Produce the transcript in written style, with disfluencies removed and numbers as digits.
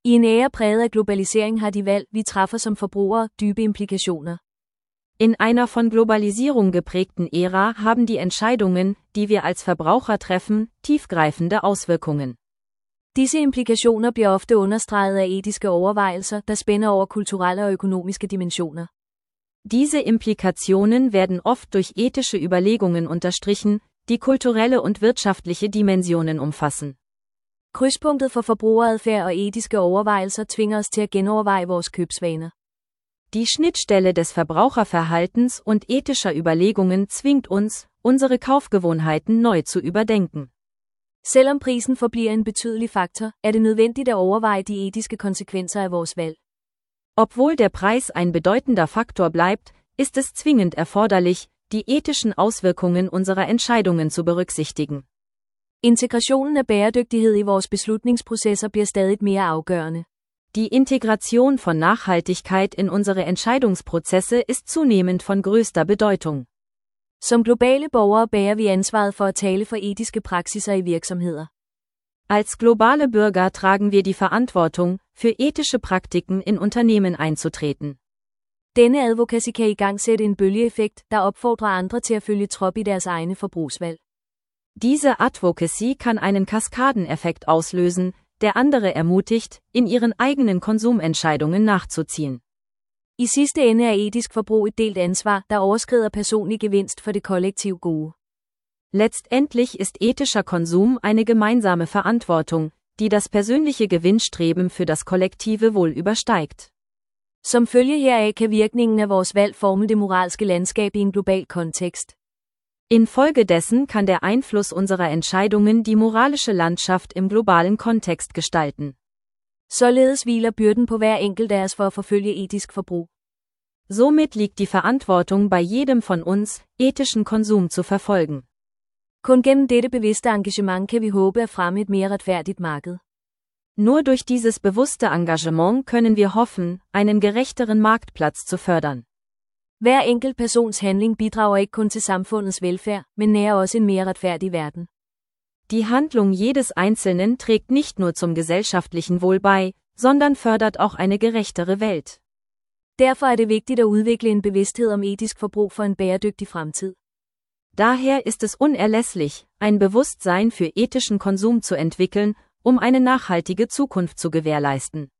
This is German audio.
I en æra præget af globalisering har de valg, vi træffer som forbrugere, dybe implikationer. In einer von Globalisierung geprägten Ära haben die Entscheidungen, die wir als Verbraucher treffen, tiefgreifende Auswirkungen. Disse implikationer bliver ofte understreget af etiske overvejelser, der spænder over kulturelle og økonomiske dimensioner. Diese Implikationen werden oft durch ethische Überlegungen unterstrichen, die kulturelle und wirtschaftliche Dimensionen umfassen. Krydspunktet for forbrugeradfærd og etiske overvejelser tvinger os til at genoverveje vores købsvaner. Die Schnittstelle des Verbraucherverhaltens und ethischer Überlegungen zwingt uns, unsere Kaufgewohnheiten neu zu überdenken. Selvom prisen forbliver en betydelig faktor, er det nødvendigt at overveje de etiske konsekvenser af vores valg. Obwohl der Preis ein bedeutender Faktor bleibt, ist es zwingend erforderlich, die ethischen Auswirkungen unserer Entscheidungen zu berücksichtigen. Integrationen af bæredygtighed i vores beslutningsprocesser bliver stadig mere afgørende. Die Integration von Nachhaltigkeit in unsere Entscheidungsprozesse ist zunehmend von größter Bedeutung. Som globale borgere bærer vi ansvaret for at tale for etiske praksiser i virksomheder. Als globale Bürger tragen wir die Verantwortung, für ethische Praktiken in Unternehmen einzutreten. Denne advocacy kan igangsætte en bølgeeffekt, der opfordrer andre til at følge trop i deres egne forbrugsvalg. Diese Advocacy kann einen Kaskadeneffekt auslösen, der andere ermutigt, in ihren eigenen Konsumentscheidungen nachzuziehen. I sidste ende er etisk forbrug et delt ansvar, der overskrider personlig gevinst for det kollektiv gode. Letztendlich ist ethischer Konsum eine gemeinsame Verantwortung, die das persönliche Gewinnstreben für das kollektive Wohl übersteigt. Som følge heraf kan virkningen af vores valg forme det moralske landskab i en global kontekst. Infolgedessen kann der Einfluss unserer Entscheidungen die moralische Landschaft im globalen Kontext gestalten. Således hviler byrden på hver enkelt af os for at forfølge etisk forbrug. Somit liegt die Verantwortung bei jedem von uns, ethischen Konsum zu verfolgen. Kun gennem dette bevidste engagement kan vi håbe at fremme et mere retfærdigt marked. Nur durch dieses bewusste Engagement können wir hoffen, einen gerechteren Marktplatz zu fördern. Hver enkelt persons handling bidrager ikke kun til samfundets velfærd, men nærer også en mere retfærdig verden. Die Handlung jedes Einzelnen trägt nicht nur zum gesellschaftlichen Wohl bei, sondern fördert auch eine gerechtere Welt. Derfor er det vigtigt at udvikle en bevidsthed om etisk forbrug for en bæredygtig fremtid. Daher ist es unerlässlich, ein Bewusstsein für ethischen Konsum zu entwickeln, um eine nachhaltige Zukunft zu gewährleisten.